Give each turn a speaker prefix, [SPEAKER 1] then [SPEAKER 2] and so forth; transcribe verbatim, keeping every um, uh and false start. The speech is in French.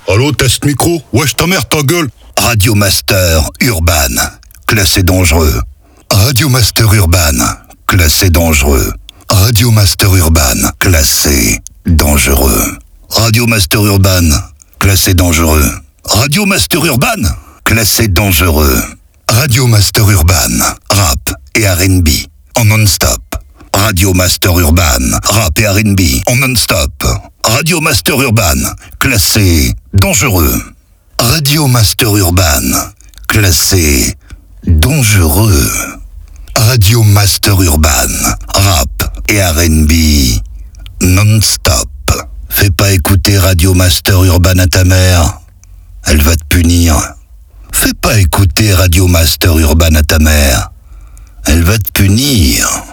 [SPEAKER 1] Allô, test micro? Wesh ta mère, ta gueule.
[SPEAKER 2] Radio Master Urban, classé dangereux. Radio Master Urban, classé dangereux. Radio Master Urban, classé dangereux. Radio Master Urban, classé dangereux. Radio Master Urban, classé dangereux. Radio Master Urban, rap et R and B en non-stop. Radio Master Urban, rap et R and B en non-stop. Radio Master Urban, classé dangereux. Radio Master Urban, classé dangereux. Radio Master Urban, rap et R and B non-stop. Fais pas écouter Radio Master Urban à ta mère, elle va te punir. Fais pas écouter Radio Master Urban à ta mère, elle va te punir.